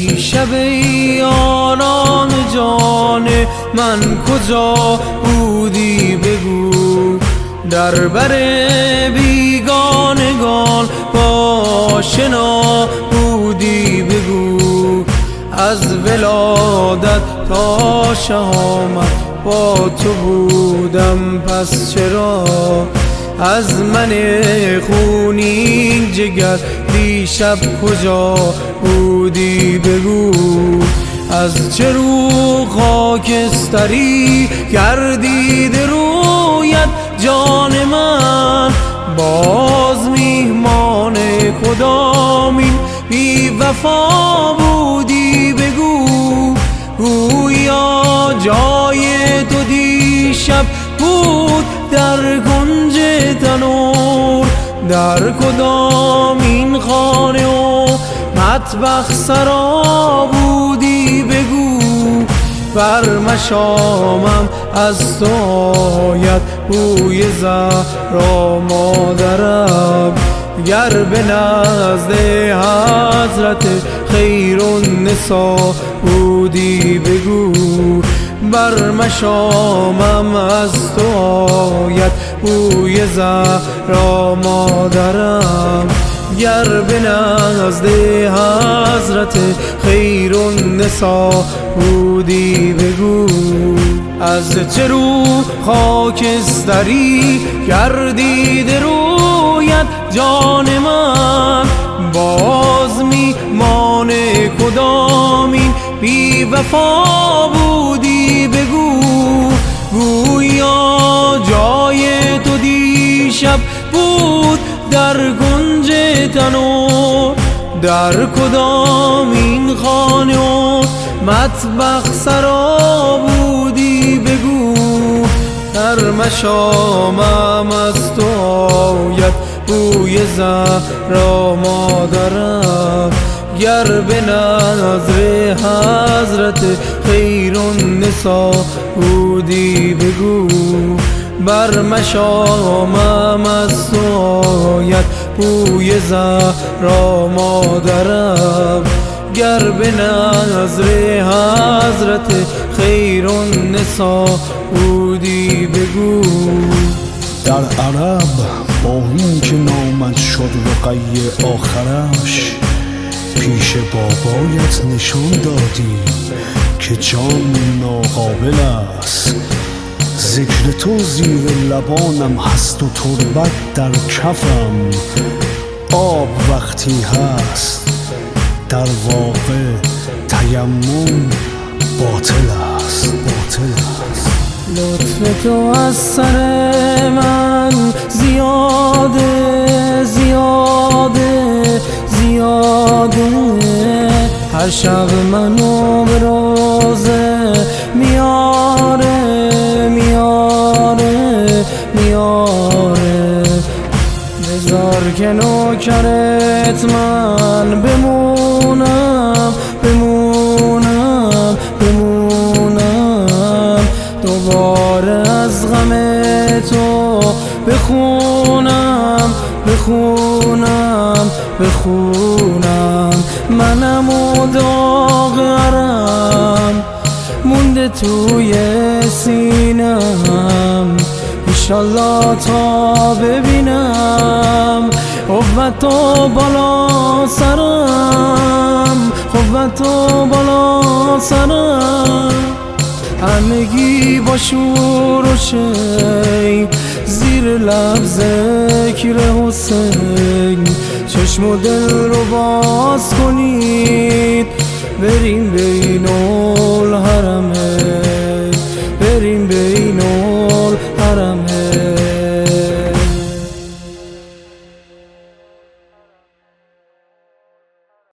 دیشب یاران جان من کجا بودی بگو، در بر بیگانگان با شنا بودی بگو، از ولادت تا شهامت با تو بودم پس چرا از من خونین جگر دیشب کجا بودی بگو. از چه رو خاکستری گردید رویت جان من، باز میهمان کدامین بی وفا بودی بگو. گویا جای تو دیشب بود در کنج تنور، در کدامین خانه و مطبخ سرا بودی بگو. بر مشامم از تو آید بوی زهرا مادرم، گر به نزد حضرت خیرالنسا بودی بگو. بر مشامم از تو آید بوی زهرا مادرم، گر به نزد حضرت خیرالنسا بودی بگو. از چه رو خاکستری گردید رویت جان من، باز میهمان کدامین بی وفا بودی بگو. گویا جای تو دیشب بود در گنج تنور، در کدامین خانه و مطبخ سرا بودی بگو. در مشامم از تو آید بوی زهرا مادرم، گر به نظر حضرت خیرالنسا بودی بگو. بر مشامم از تو آید بوی زهرا مادرم، گر به نظر حضرت خیرالنسا بودی بگو. در عرب با این که نامد شد رقیه آخرش، پیش بابایت نشان دادی که جان ناقابل است. ذکر تو زیر لبانم هست و تربت در کفم، آب وقتی هست در واقع تیمم باطل است، باطل است. لطف تو از سر من زیاده زیاده زیاده، هر شب منو به روزه میاره میاره میاره. بذار که نوکرت من بمونم بمونم بمونم، دوباره از غم تو بخونم بخونم بخونم. منم و داغرم مونده توی سینم، انشالله تا ببینم قوتو بالا سرم، قوتو بالا سرم. همگی با شور و شی زیر لب ذکر حسین، چشم و دل رو باز کنید بریم بین